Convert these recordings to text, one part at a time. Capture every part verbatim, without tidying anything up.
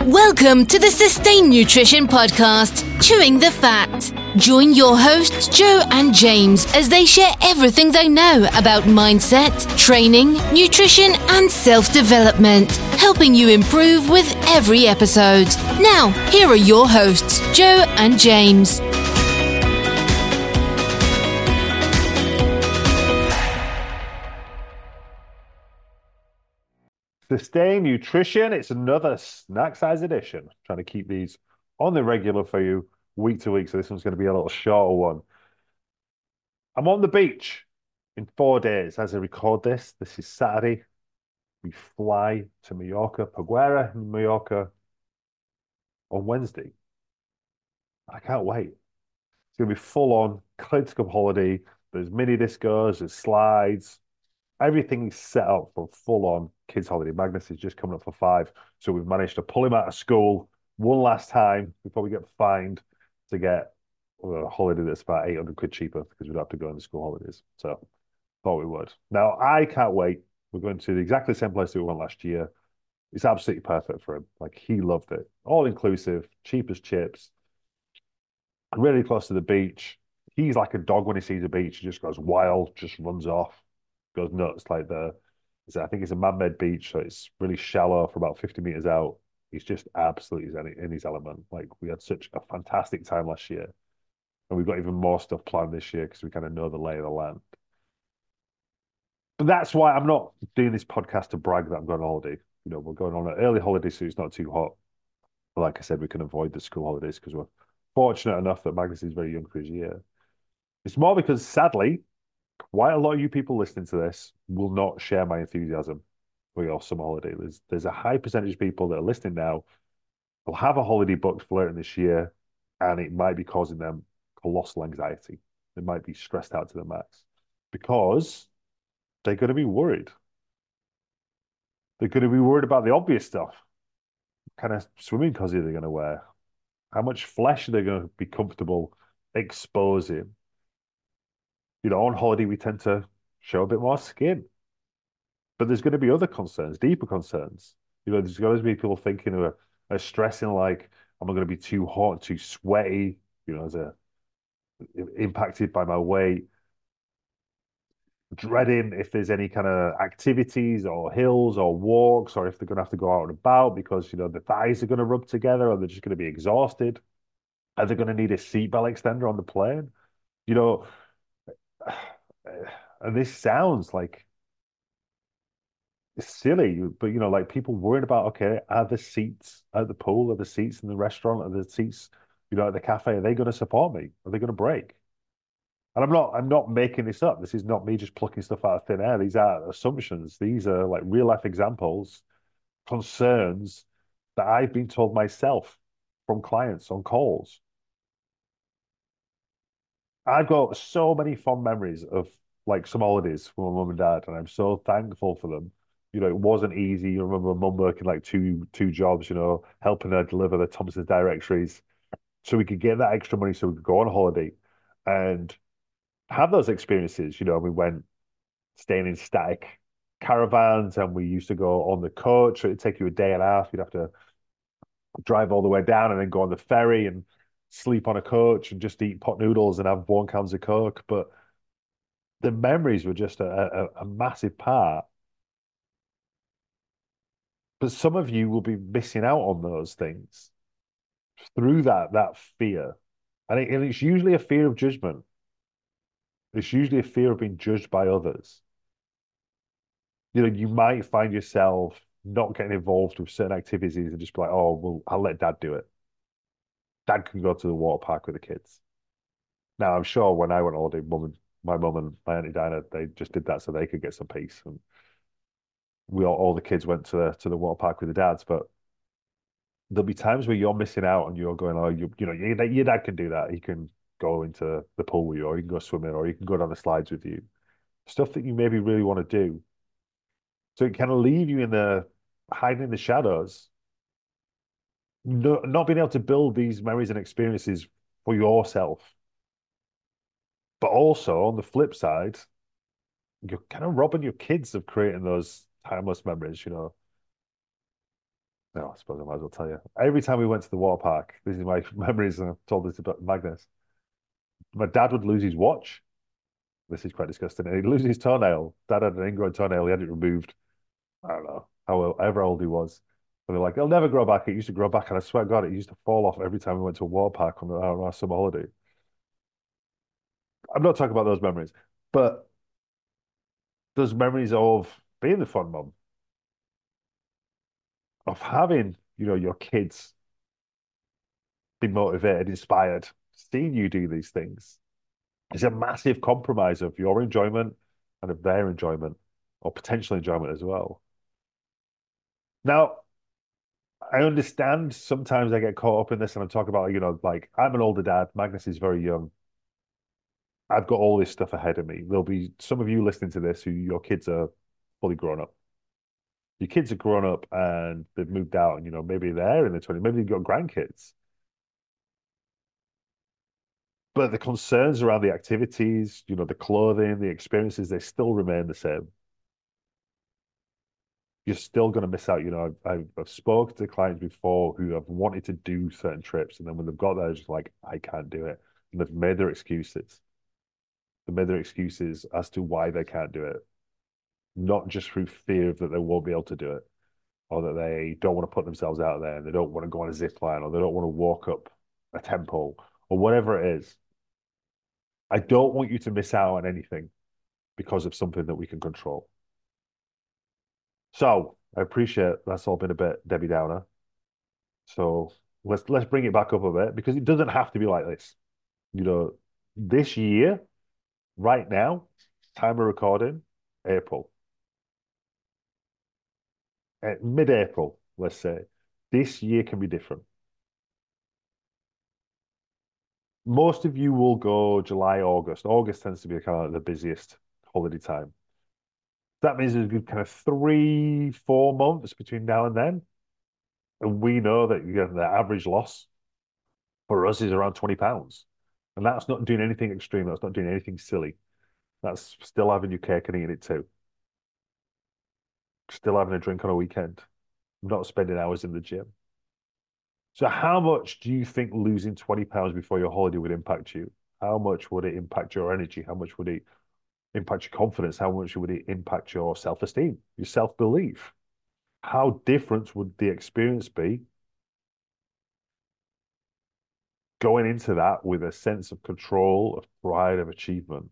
Welcome to the Sustain Nutrition Podcast, Chewing the Fat. Join your hosts, Joe and James, as they share everything they know about mindset, training, nutrition, and self-development, helping you improve with every episode. Now, here are your hosts, Joe and James. Sustain Nutrition, it's another snack size edition. Trying to keep these on the regular for you week to week, so this one's going to be a little shorter one. I'm on the beach in four days as I record this. This is Saturday. We fly to Mallorca, Peguera in Mallorca on Wednesday. I can't wait. It's going to be full on Kids Club holiday. There's mini discos, there's slides. Everything is set up for full-on kids' holiday. Magnus is just coming up for five, so we've managed to pull him out of school one last time before we get fined to get a holiday that's about eight hundred quid cheaper because we'd have to go on the school holidays. So thought we would. Now, I can't wait. We're going to exactly the same place that we went last year. It's absolutely perfect for him. Like, he loved it. All-inclusive, cheap as chips, really close to the beach. He's like a dog when he sees a beach. He just goes wild, just runs off. Goes nuts. Like the, I think it's a man-made beach, so it's really shallow for about fifty meters out. He's just absolutely in his element. Like, we had such a fantastic time last year, and we've got even more stuff planned this year because we kind of know the lay of the land. But that's why I'm not doing this podcast to brag that I'm going on holiday. You know, we're going on an early holiday, so it's not too hot. But like I said, we can avoid the school holidays because we're fortunate enough that Magnus is very young for his year. It's more because, sadly, quite a lot of you people listening to this will not share my enthusiasm for your summer holiday. There's there's a high percentage of people that are listening now will have a holiday booked for later this year, and it might be causing them colossal anxiety. They might be stressed out to the max because they're going to be worried. They're going to be worried about the obvious stuff. What kind of swimming costume are they going to wear? How much flesh are they going to be comfortable exposing? You know, on holiday, we tend to show a bit more skin. But there's going to be other concerns, deeper concerns. You know, there's going to be people thinking of a, stressing like, am I going to be too hot, too sweaty? You know, as a impacted by my weight. Dreading if there's any kind of activities or hills or walks, or if they're going to have to go out and about because, you know, the thighs are going to rub together, or they're just going to be exhausted. Are they going to need a seatbelt extender on the plane? You know, and this sounds like it's silly, but you know, like people worried about, okay, are the seats at the pool, are the seats in the restaurant, are the seats, you know, at the cafe, are they going to support me? Are they going to break? And I'm not, I'm not making this up. This is not me just plucking stuff out of thin air. These are assumptions. These are like real life examples, concerns that I've been told myself from clients on calls. I've got so many fond memories of like some holidays with my mum and dad, and I'm so thankful for them. You know, it wasn't easy. You remember mum working like two two jobs, you know, helping her deliver the Thompson's directories so we could get that extra money so we could go on holiday and have those experiences. You know, we went staying in static caravans, and we used to go on the coach. So it'd take you a day and a half. You'd have to drive all the way down and then go on the ferry and sleep on a coach and just eat pot noodles and have one cans of Coke. But the memories were just a, a, a massive part. But some of you will be missing out on those things through that that fear. And, it, and it's usually a fear of judgment. It's usually a fear of being judged by others. You know, you might find yourself not getting involved with certain activities and just be like, oh, well, I'll let dad do it. Dad can go to the water park with the kids. Now, I'm sure when I went on holiday, mum and my mum and my auntie Dinah, they just did that so they could get some peace. And we all, all the kids went to the to the water park with the dads. But there'll be times where you're missing out and you're going, oh, you you know, your, your dad can do that. He can go into the pool with you, or you can go swimming, or you can go down the slides with you. Stuff that you maybe really want to do. So it kind of leave you in the hiding in the shadows, no, not being able to build these memories and experiences for yourself. But also on the flip side, you're kind of robbing your kids of creating those timeless memories, you know. No, I suppose I might as well tell you. Every time we went to the water park, this is my memories, and I've told this about Magnus. My dad would lose his watch. This is quite disgusting. And he'd lose his toenail. Dad had an ingrown toenail. He had it removed. I don't know, however old he was. And they're like, it'll never grow back. It used to grow back. And I swear to God, it used to fall off every time we went to a water park on, the, on our summer holiday. I'm not talking about those memories, but those memories of being the fun mum, of having, you know, your kids be motivated, inspired, seeing you do these things. It's a massive compromise of your enjoyment and of their enjoyment or potential enjoyment as well. Now, I understand sometimes I get caught up in this and I'm talking about, you know, like I'm an older dad, Magnus is very young. I've got all this stuff ahead of me. There'll be some of you listening to this who your kids are fully grown up. Your kids are grown up and they've moved out and, you know, maybe they're in their twenties, maybe they've got grandkids. But the concerns around the activities, you know, the clothing, the experiences, they still remain the same. You're still going to miss out. You know, I've, I've spoken to clients before who have wanted to do certain trips, and then when they've got there, it's just like, I can't do it. And they've made their excuses. They've made their excuses as to why they can't do it, not just through fear that they won't be able to do it, or that they don't want to put themselves out there, and they don't want to go on a zip line, or they don't want to walk up a temple, or whatever it is. I don't want you to miss out on anything because of something that we can control. So I appreciate that's all been a bit Debbie Downer. So let's let's bring it back up a bit because it doesn't have to be like this. You know, this year, right now, time of recording, April, uh, mid-April, let's say, this year can be different. Most of you will go July, August. August tends to be kind of like the busiest holiday time. That means there's a good kind of three, four months between now and then. And we know that you know, the average loss for us is around twenty pounds. And that's not doing anything extreme. That's not doing anything silly. That's still having your cake and eating it too. Still having a drink on a weekend. Not spending hours in the gym. So how much do you think losing twenty pounds before your holiday would impact you? How much would it impact your energy? How much would it impact your confidence? How much would it impact your self-esteem, your self-belief? How different would the experience be going into that with a sense of control, of pride, of achievement?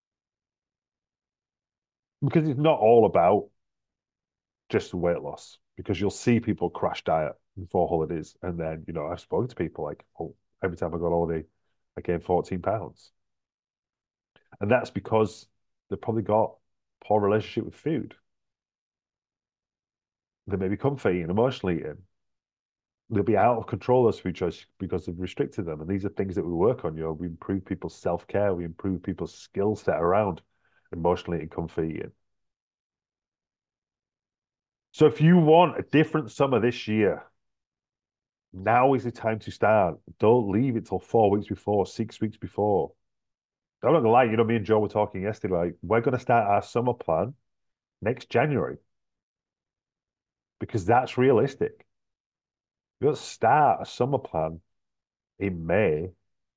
Because it's not all about just weight loss, because you'll see people crash diet before holidays. And then, you know, I've spoken to people like, oh, every time I go on holiday, I gain fourteen pounds. And that's because they've probably got poor relationship with food. They may be comfy eating, emotionally eating. They'll be out of control those food choices because they've restricted them. And these are things that we work on. You know, we improve people's self-care, we improve people's skill set around emotionally and comfy eating. So if you want a different summer this year, now is the time to start. Don't leave it till four weeks before, six weeks before. I'm not gonna lie, you know, me and Joe were talking yesterday, like we're gonna start our summer plan next January because that's realistic. You don't start a summer plan in May.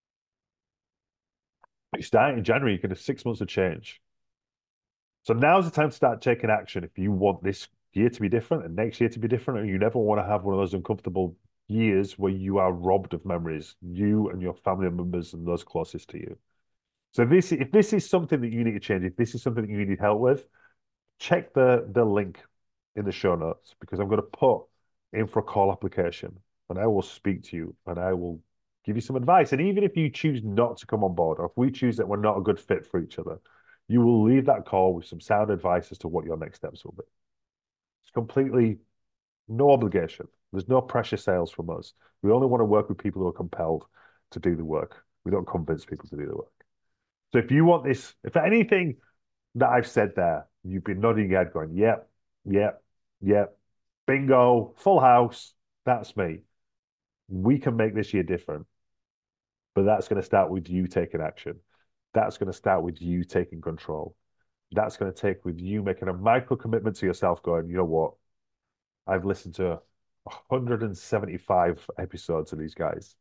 You start in January, you can have six months of change. So now's the time to start taking action if you want this year to be different and next year to be different, and you never want to have one of those uncomfortable years where you are robbed of memories, you and your family members and those closest to you. So this, if this is something that you need to change, if this is something that you need help with, check the the link in the show notes because I'm going to put in for a call application and I will speak to you and I will give you some advice. And even if you choose not to come on board, or if we choose that we're not a good fit for each other, you will leave that call with some sound advice as to what your next steps will be. It's completely no obligation. There's no pressure sales from us. We only want to work with people who are compelled to do the work. We don't convince people to do the work. So if you want this, if anything that I've said there, you've been nodding your head going, yep, yep, yep, bingo, full house, that's me. We can make this year different, but that's going to start with you taking action. That's going to start with you taking control. That's going to take with you making a micro commitment to yourself going, you know what? I've listened to one hundred seventy-five episodes of these guys.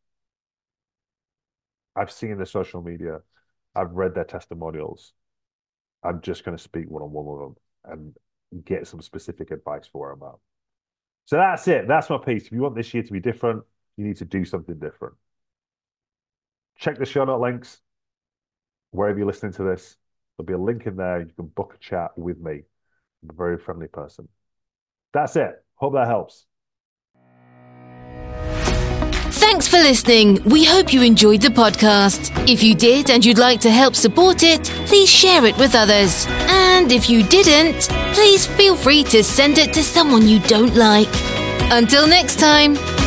I've seen their social media. I've read their testimonials. I'm just going to speak one-on-one with them and get some specific advice for them out. So that's it. That's my piece. If you want this year to be different, you need to do something different. Check the show note links. Wherever you're listening to this, there'll be a link in there. You can book a chat with me. I'm a very friendly person. That's it. Hope that helps. Thanks for listening. We hope you enjoyed the podcast. If you did and you'd like to help support it, please share it with others. And if you didn't, please feel free to send it to someone you don't like. Until next time.